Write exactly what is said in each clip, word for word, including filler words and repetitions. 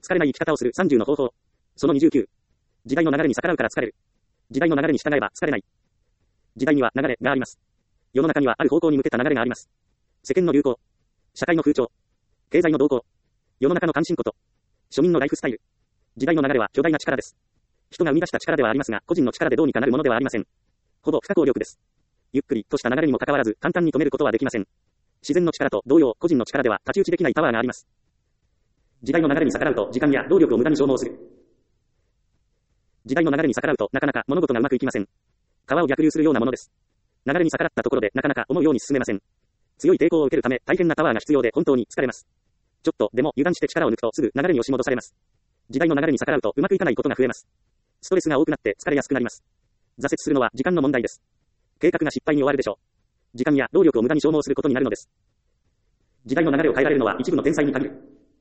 疲れない生き方をするさんじゅうの方法。そのにじゅうきゅう。時代の流れに逆らうから疲れる。時代の流れに従えば疲れない。時代には流れがあります。世の中にはある方向に向けた流れがあります。世間の流行。社会の風潮。経済の動向。世の中の関心事。庶民のライフスタイル。時代の流れは巨大な力です。人が生み出した力ではありますが、個人の力でどうにかなるものではありません。ほぼ不可抗力です。ゆっくりとした流れにもかかわらず、簡単に止めることはできません。自然の力と同様、個人の力では太刀打ちできないパワーがあります。時代の流れに逆らうと、時間や労力を無駄に消耗する。時代の流れに逆らうと、なかなか物事がうまくいきません。川を逆流するようなものです。流れに逆らったところで、なかなか思うように進めません。強い抵抗を受けるため、大変なパワーが必要で、本当に疲れます。ちょっとでも油断して力を抜くと、すぐ流れに押し戻されます。時代の流れに逆らうと、うまくいかないことが増えます。ストレスが多くなって疲れやすくなります。挫折するのは時間の問題です。計画が失敗に終わるでしょう。時間や労力を無駄に消耗することになるのです。時代の流れを変えられるのは一部の天才に限る。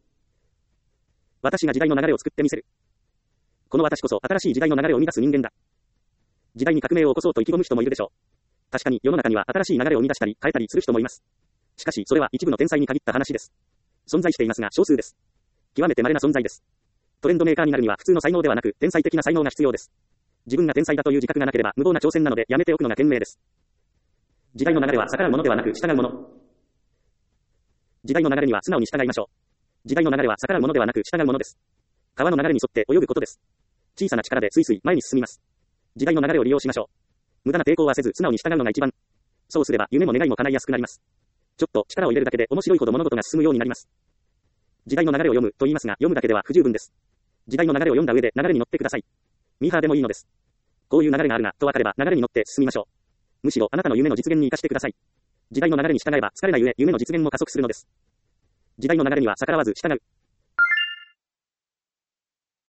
私が時代の流れを作ってみせる。この私こそ新しい時代の流れを生み出す人間だ。時代に革命を起こそうと意気込む人もいるでしょう。確かに世の中には新しい流れを生み出したり変えたりする人もいます。しかしそれは一部の天才に限った話です。存在していますが少数です。極めて稀な存在です。トレンドメーカーになるには普通の才能ではなく天才的な才能が必要です。自分が天才だという自覚がなければ無謀な挑戦なのでやめておくのが賢明です。時代の流れは逆らうものではなく従うもの。時代の流れには素直に従いましょう。時代の流れは逆らうものではなく従うものです。川の流れに沿って泳ぐことです。小さな力でスイスイ前に進みます。時代の流れを利用しましょう。無駄な抵抗はせず素直に従うのが一番。そうすれば夢も願いも叶いやすくなります。ちょっと力を入れるだけで面白いほど物事が進むようになります。時代の流れを読むと言いますが、読むだけでは不十分です。時代の流れを読んだ上で流れに乗ってください。ミーハーでもいいのです。こういう流れがあるなと分かれば流れに乗って進みましょう。むしろあなたの夢の実現に生かしてください。時代の流れに従えば疲れない上、夢の実現も加速するのです。時代の流れには逆らわず従う。